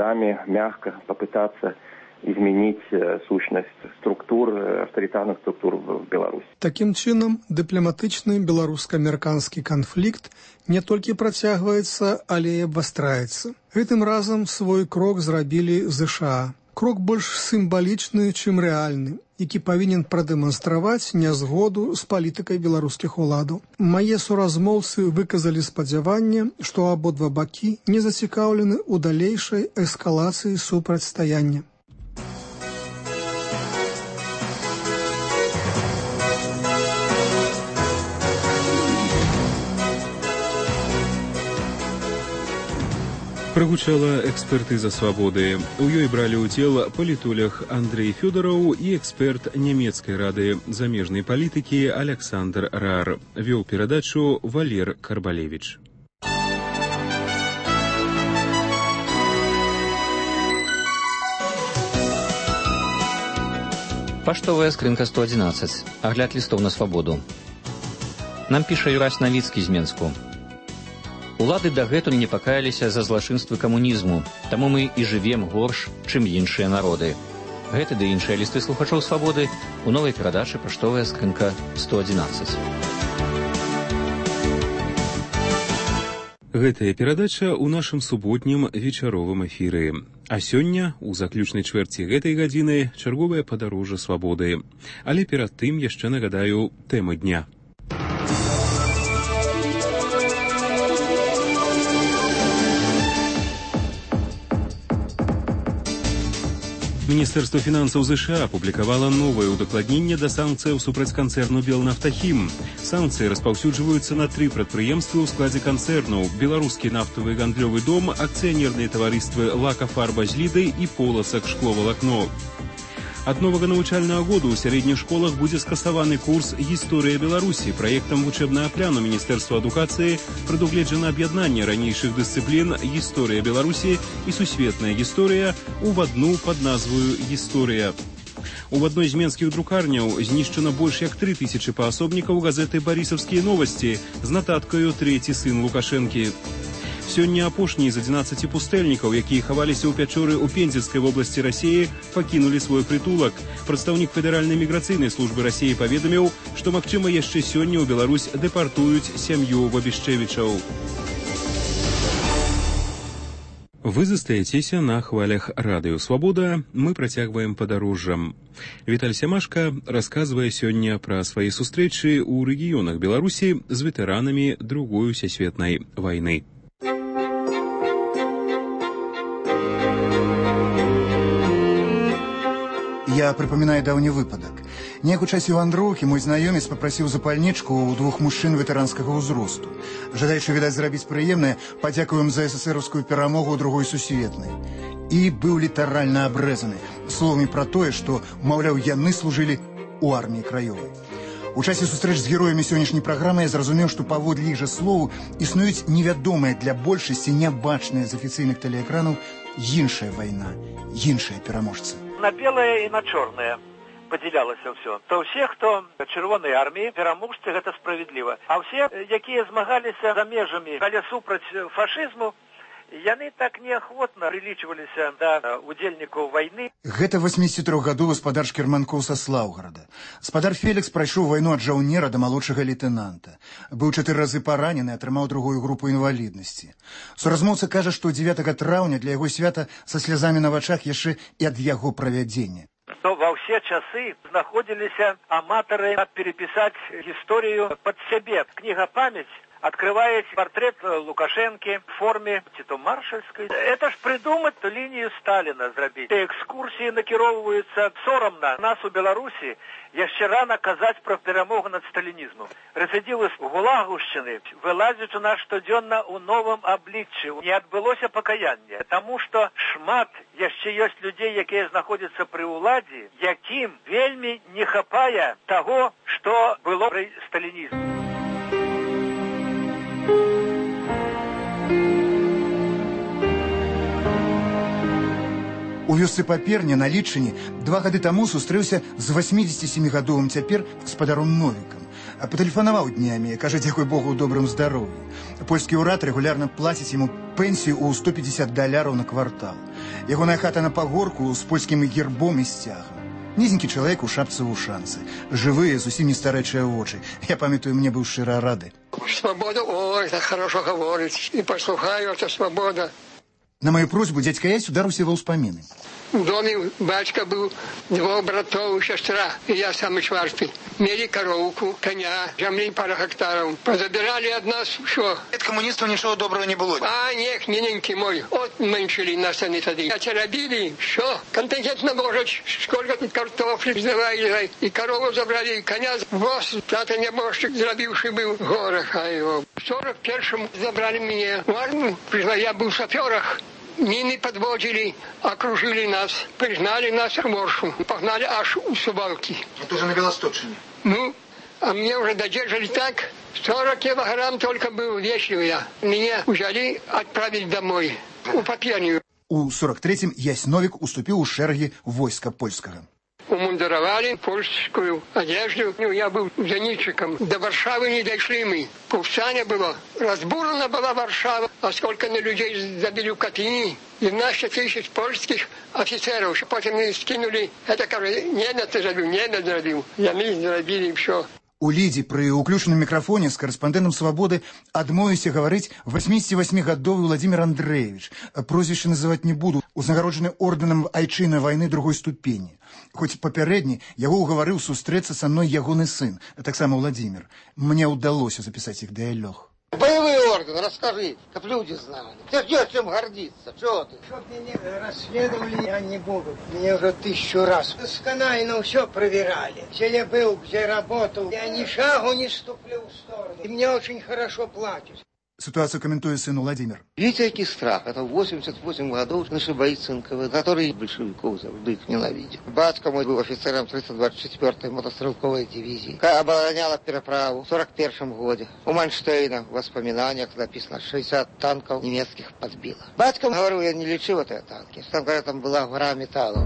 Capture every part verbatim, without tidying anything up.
годами мягко попытаться изменить сущность структур, авторитарных структур в Беларуси. Таким чынам, дыпламатычны беларуска-амерыканскі канфлікт не толькі працягваецца, але і абвастраецца. Гэтым разам свой крок зрабілі ЗША. Крок больш сімвалічны, чым рэальны, які павінен прадэманстраваць нязгоду з палітыкай беларускіх уладаў. Мае суразмоўцы выказалі спадзяванне, што абодва бакі не зацікаўлены ў далейшай эскалацыі супрацьстаяння. Прагучала экспертыза свабоды. У ёй бралі ўдзел палітолог Андрэй Фёдараў і эксперт нямецкай рады замежнай палітыкі Александр Рар. Вёў перадачу Валер Карбалевіч. Паштовая скрынка сто адзінаццаць. Агляд лістоў на свабоду. Нам піша Юрась Навіцкі з Менску. Улады дагэтуль не пакаяліся за злачынствы камунізму, таму мы і жывем горш, чым іншыя народы. Гэты ды іншыя лісты слухачоў свабоды у новай перадачы «Паштовая скрынка сто адзінаццаць». Гэтая перадача ў нашым суботнім вечаровым эфіры. А сёння, у заключнай чвэрці гэтай гадзіны, чарговае падарожжа свабоды. Але перад тым яшчэ нагадаю тэмы дня. Міністэрства фінансаў ЗША апублікавала новае ўдакладненне да санкцыяў супраць канцэрну «Белнафтахім». Санкцыі распаўсюджваюцца на тры прадпрыемствы ў складзе канцэрнаў: беларускі нафтавы гандлёвы дом, акцыянерныя таварыствы «Лака-фарба з Лідай» і «Поласак шкловалакно». Ад новага навучальнага году ў сярэдніх школах будзе скасаваны курс «Гісторыя Беларусі». Праектам вучэбнага пляну Міністэрства адукацыі прадугледжана аб'яднанне ранейшых дысцыплін «Гісторыя Беларусі» і «Сусветная гісторыя» ў адну пад назваю «Гісторыя». У адной з менскіх друкарняў знішчана больш як тры тысячы паасобнікаў газеты «Барысаўскія новасці» з нататкаю «Трэці сын Лукашэнкі». Сёння апошнія з адзінаццаці пустэльнікаў, якія хаваліся ў пячоры ў Пензенскай вобласці Расіі, пакінулі свой прытулак. Прадстаўнік Федэральнай міграцыйнай службы Расіі паведаміў, што, магчыма, яшчэ сёння ў Беларусь дэпартуюць сям'ю Бабішчэвічаў. Вы застаецеся на хвалях радыё «Свабода». Мы працягваем падарожжам. Віталь Сямашка расказвае сёння пра свае сустрэчы ў рэгіёнах Беларусі з ветэранамі Другой сусветнай вайны. Я припоминаю давні випадок. Неяк у часі вандроўкі мой знаёмец папрасіў запальнічку ў двух мужчын ветэранскага ўзросту. Жадаючы, відаць, зрабіць прыемнае, падзякуем за эсэсэраўскую перамогу ў Другой сусветнай. І быў літаральна абрэзаны словамі пра тое, што, маўляў, яны служылі ў арміі краёвай. У часе сустрэч з героямі сённяшняй праграмы я зразумеў, што паводле іх жа словаў існуюць невядомыя для большасці нябачныя з афіцыйных тэлеэкранаў іншая вайна, іншыя пераможцы. На белое и на черное поделялося все. То все, кто Червоной армии, пераможцы, это справедливо. А все, якія змагаліся за межами, але супраць фашизму, яны так неахвотна прылічваліся да удзельнікаў вайны. Гэта восьмідзесятитрохгадовы спадар Шкерманкоў са Слаўгарада. Спадар Фелікс прайшоў вайну ад жаўнера да малодшага лейтэнанта. Быў чатыры разы паранены, атрымаў другую групу інваліднасці. Суразмоўца кажа, што дзевятага траўня для яго свята са слязамі на вачах яшчэ і ад яго правядзення. Но во все часы знаходзіліся аматары перепісаць гісторыю пад сябе. Кніга «Памяць» открывает портрет Лукашенко в форме тито маршальской. Это ж придумать линию Сталина зрабіць. Экскурсии накіроўваюцца сорамна. Нас у Беларуси яшчэ рано казаць про перамогу над сталинизмом. Рецидивы з Гулагушчыны вылазяць у нас штодзённа ў новым абліччы. Не адбылося пакаяння. Таму што шмат яшчэ ёсць людзей, якія знаходзяцца пры ўладзе, якім вельмі не хапае таго, што было пры сталинизме. У вёсцы Паперня на Літчыне два гады таму сустрэўся з восьмідзесятисемігадовым цяпер спадаром Новікам. Патэлефанаваў днямі, кажа, дзякуй Богу, ў добрым здароўі. Польскі ўрад рэгулярна плаціць яму пенсію ў сто пятьдесят даляраў на квартал. Ягоная хата на пагорку з польскім гербом і сцягам. Нізенькі чалавек у шапцы вушанцы. Жывыя, зусім не старэчыя вочы. Я памятаю, мне быў шчыра рады. Свобода, ой, так хорошо говорить. И послухаю, это свобода. На мою просьбу дядька Ясь ударился во ўспаміны. В доме батька был, двух братов, сестра, и я самый четвертый. Мели коровку, коня, земли пара гектаров. Позабирали от нас все. От коммунистов ничего доброго не было. А, нет, миленький мой, отменшили нас они тогда. Это робили, все. Контингент наложить, сколько картофеля сдавали, и корову забрали, и коня. Воз, тата небожчик, зарабивший был в горах, а его. В сорок первом забрали меня в армию, признаю, я был в саперах. Мины подводили, окружили нас, пригнали нас в Моршу, погнали аж у Сувалки. Это уже на Белосточине. Ну, а мне уже додержали так, сорок килограмм только был весил я. Меня взяли отправить домой, у Попьянию. У сорок третьем Ясь Новик уступил у шерги войска польского. Умундировали польскую одежду. Ну, я был зенитчиком. До Варшавы не дошли мы. Повстание было. Разбурена была Варшава. А сколько на людей забили в Катыни. девяносто тысяч польских офицеров. Потом мы скинули. Это, кажется, немец забил, немец забил. Я мы забили все. У Лідзі пры ўключаным мікрафоне з карэспандэнтам «Свабоды» адмовіўся гаварыць восьмідзесятивосьмігадовы Владимир Андреевич. Прозвішча называць не буду. Узнагароджаны ордэнам айчына вайны другой ступені. Хоць папярэдні яго ўгаварыў сустрэцца са мной ягоны сын, таксама Владимир. Мне ўдалося запісаць іх дыялог. Боевой орден, расскажи, как люди знали. Ты где чем гордиться? Чего ты? Чтоб меня расследовали, я не буду. Меня уже тысячу раз с Канаином все проверяли. Где я был, где работал. Я ни шагу не ступлю в сторону. И мне очень хорошо платят. Ситуацию комментует сын Владимир. Видите, какой страх? Это восемьдесят восемь годов наши боится эн ка вэ, которые большевиков завжди их ненавидят. Батька мой был офицером тридцать двадцать четвёртой мотострелковой дивизии. Обороняла переправу в сорок первом году. У Манштейна в воспоминаниях написано, шестьдесят танков немецких подбило. Батька, говорю, я не лечил это танки. Там, говорят, там была гора металла.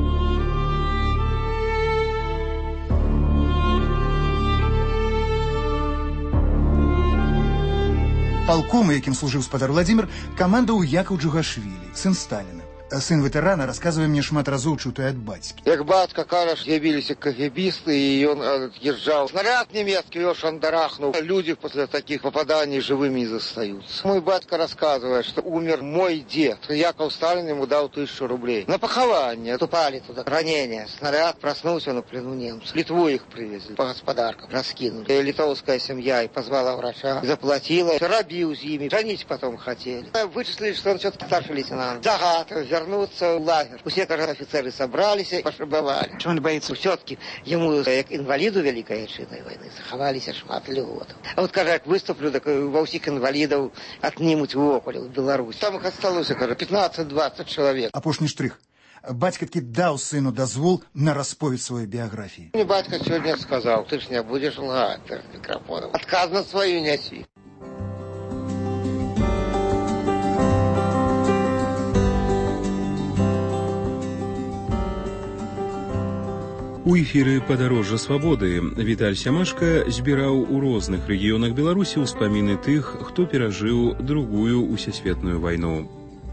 Полком, яким служил спадар Владимир, командовал Яков Джугашвили, сын Сталина. Сын ветерана рассказывая мне шмат разоў чутае ад бацькі. Як бацька кажа, з'явіліся кагебісты, и он отъезжал. Снаряд немецкий его шандарахнул. Люди после таких попаданий живыми не застаются. Мой батька рассказывает, что умер мой дед. Яков Сталин ему дал тысячу рублей. На похование. Тупали туда. Ранение. Снаряд проснулся на плену немцев. Литву их привезли. По господаркам раскинули. И литовская семья и позвала врача. И заплатила. Робил с ними. Женить потом хотели. Вычислили, что он все-таки старший лейтенант. Загад. Вернуться в лагерь. Все, кажется, офицеры собрались и пошибовали. Что он боится? Все-таки ему, как инвалиду Великой Отечественной войны, заховались шмат льгот. А вот, кажется, выступлю, так во всех инвалидов отнимут в Ополе, в Беларусь. Там их осталось, кажется, пятнадцать-двадцать человек. Апошні штрих. Бацька таки дал сыну дозвол на расповедь своей биографии. Мне батька сегодня сказал, ты ж не будешь лгать перед микрофоном. Отказно свою неси. У эфіры «Падарожжа свабоды» Віталь Сямашка збіраў у розных рэгіёнах Беларусі ўспаміны тых, хто перажыў другую усесветную вайну.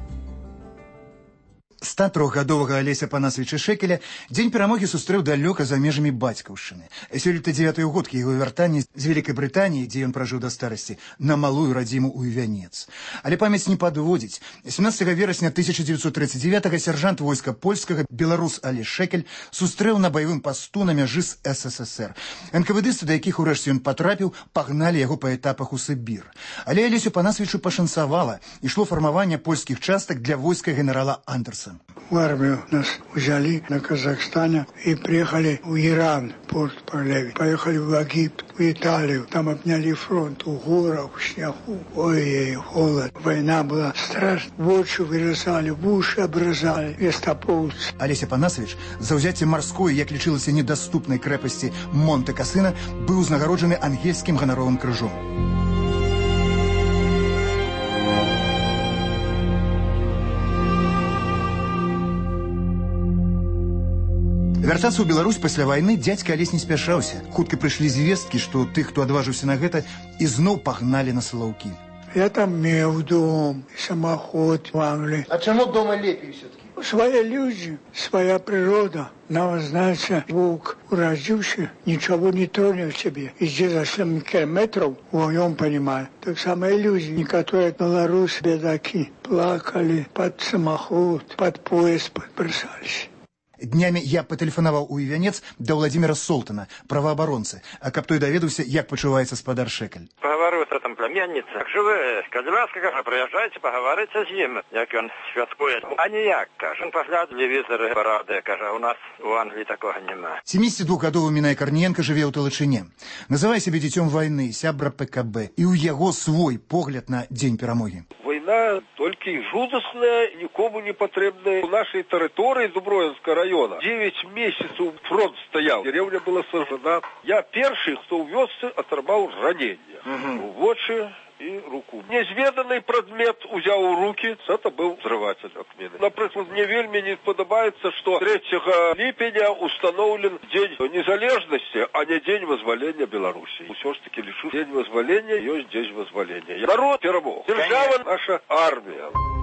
ста трохгадовага Алеся Панасовича Шекеля дзень перамогі сустрэў далёка за межамі бацькаўшчыны. Сёлета дзевятыя годкі яго вяртання з Вялікай Брытаніі, дзе ён пражыў да старасці, на малую радзіму ў Івянец. Але памяць не падводзіць. семнадцатага верасня тысяча девятьсот тридцать девятого сяржант войска польскага беларус Алесь Шекель сустрэў на баявым пасту на мяжы з эс эс эс эр. эн ка вэ дысты, да якіх урэшце ён патрапіў, пагналі яго па этапах у Сібір. Але Алесю Панасовичу пашанцавала. Ішло фармаванне польскіх частак для войска генерала Андерса. В армию нас взяли на Казахстане и приехали в Иран, порт Парлеви. Поехали в Египет, в Италию. Там обняли фронт у горах, в снегу. Ой, холод. Война была страшная. В очи вырезали, в уши обрезали. Вестополцы. Алеся Панасович за ўзяцце марской, як лічылася, недаступнай крэпасці Монте-Касына, быў узнагароджаны ангельскім ганаровым крыжом. Вяртацца ў Беларусь пасля вайны дзядзька Алесь не спяшаўся. Хутка прыйшлі звесткі, што тых, хто адважыўся на гэта, ізноў пагналі на Салаўкі. Я там меў дом, самоход в Англии. А чему дома лепей все-таки? Свои люди, своя природа. Нам, знаете, волк уродился, ничего не тронет в себе. Иди за семь километров, вдвоем понимаю. Так самые люди, некоторые белорусы, бедаки, плакали под самоход, под поезд подбросались. Днями я патэлефанаваў у Івянец да Владимира Солтана, праваабаронцы, а каб той даведаўся, як пачуваецца спадар Шэкаль. Паговорю с там племянница. Как же вы, калі ласка, кажа, приезжайте, поговорите с ним, як он святкует. А ніяк, кажа, он погляд телевизоры парады, кажа, у нас у Англии такого нема. семидесятидвухгадовы Мінай Карніенка жыве ў Талачыне. Называе сябе дзіцём вайны, сябра ПКБ. І ў яго свой погляд на дзень перамогі. Война только жудасная, никому не потребная. В нашей территории Дубровинского района девять месяцев фронт стоял. Деревня была сожжена. Я первый, кто увез, оторвал ранение. Угу. В очи и руку. Незведанный предмет взял в руки, это был взрыватель от мины. Например, мне вельми не подобается, что третьего липеня установлен День незалежности, а не День вызволения Беларуси. Все-таки лишу День вызволения, есть День вызволения. Народ перемог. Держава наша армия.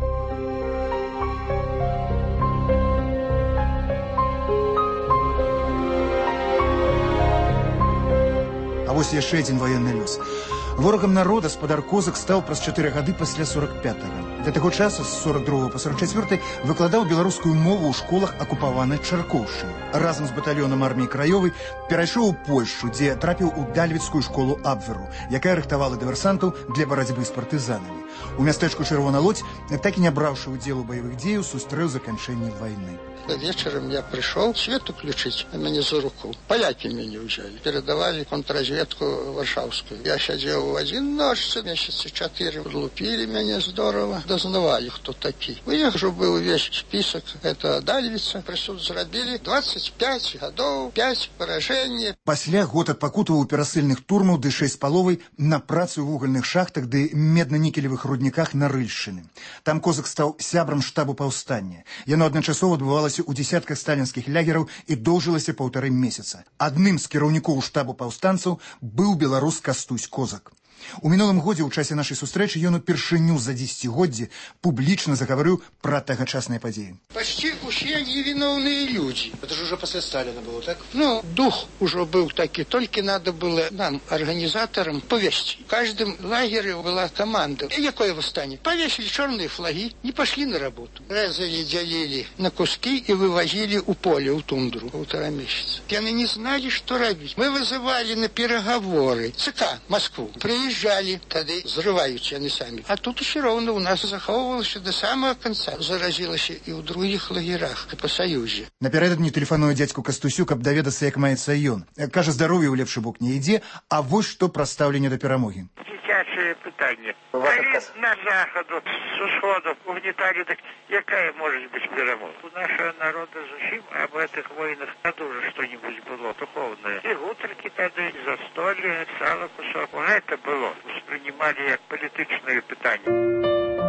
А вось яшчэ адзін ваенны лёс. Ворагам народа спадар Козак стаў праз чатыры гады пасля сорок пятага. Для таго часу з сорок другога па сорок чацвёрты выкладаў беларускую мову ў школах акупаванай Чаркоўшчыны. Разам з батальёнам арміі краёвай перайшоў у Польшчу, дзе трапіў у Дальвіцкую школу Абверу, якая рыхтавала дыверсантаў для барацьбы з партызанамі. У мястэчку Чырвона Лодзь, так і не браўшы ўдзел у баявых дзеяў, сустрэў заканчэнне вайны. Вечером я пришел свет уключить, а меня за руку. Поляки меня взяли. Передавали контрразведку Варшавскую. Я сидел в один ночь, месяца четыре. Лупили меня здорово. Дознавали, кто такие. У них же был весь список. Это Дальвица. Присуд зрабили. двадцать пять годов, пять поражений. Пасля год адпакутаваў у перасыльных турмаў ды шэсць з паловай на працу ў вугальных шахтах ды медна-нікелевых рудніках на Рыльшчыны. Там Козак стаў сябрам штабу паўстання. Яно адначасова адбывалася у десятках сталінскіх лягераў і доўжылася паўтары месяца. Адным з кіраўнікоў штабу паўстанцаў быў беларус Кастусь Козак. У мінулым годзе ў часе нашай сустрэчы ён упершыню за дзесяцігоддзі публічна загаварыў пра тагачасныя падзеі. Почти усе невиновные люди. Это же уже после Сталина было, так? Ну, дух уже был такой, только надо было нам, организаторам, повесить. В каждом лагере была команда. И какое восстание? Повесили черные флаги, не пошли на работу. Резали, делили на куски и вывозили у поля, у тундру, полтора месяца. И они не знали, что робить. Мы вызывали на переговоры ЦК Москву. Приезжали, тогда взрываются они сами. А тут еще ровно у нас заховывалось до самого конца. Заразилось и в других лагерах, и по Союзе. Напярэдадні тэлефаную дзядзьку Кастусю, каб даведацца, як маецца ён. Кажа, здароўе ў лепшы бок не ідзе, а вось што пра стаўленне да перамогі. Дзіцячае пытанне. Калі на захаду, з усходу угнетали, так якая может быть перамога? У нашего народа зусім об этих войнах тоже что-нибудь было духовное. И гутарки тогда, и застолье, сало кусок. Это было. Воспринимали как политичное питание.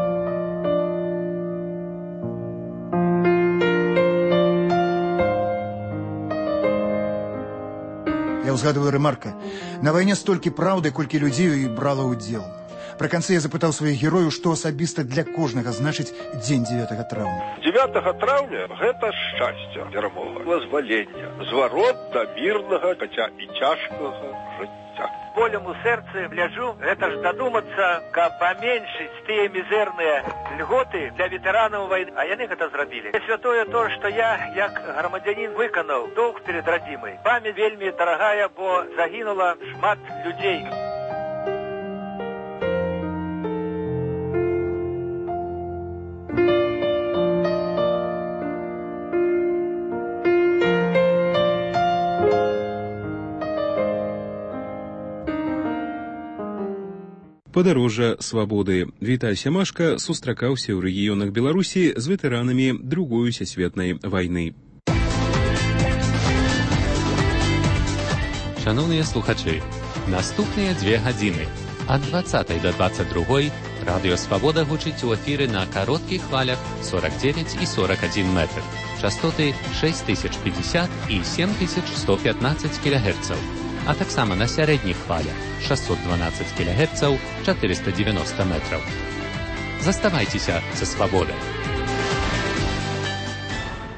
Я ўзгадываю ремарка. На вайне столькі праўды, колькі людзей і брала ўдзел. Пры канцы я запытаў сваіх герояў, што асабіста для кожнага значыць дзень дзевятага траўня. дзевятага траўня гэта шчасце, перамога, вызвалення, зварот да мірнага, хаця і цяжкага жыцця. Болем у сердце гляжу, это ж додуматься, как поменьшить те мизерные льготы для ветеранов войны. А яны это зрабили. И святое то, что я, як громадянин, выконал долг перед родимой. Память вельми дорогая, бо загинула шмат людей. Падарожжа свабоды. Віталь Сямашка сустракаўся ў рэгіёнах Беларусі з ветэранамі Другой сусветнай вайны. Шановныя слухачы, наступныя две гадзіны. Ад дваццатай да дваццаць другой радыё Свабода гучыць у эфіры на кароткіх хвалях сорок девять і сорок один метр. Частоты шесть тысяч пятьдесят і семь тысяч сто пятнадцать кілогерцаў. а таксама на сярэдніх хвалях шэсцьсот дванаццаць кілагерцаў, чатырыста дзевяноста метраў. Заставайцеся са свабодай.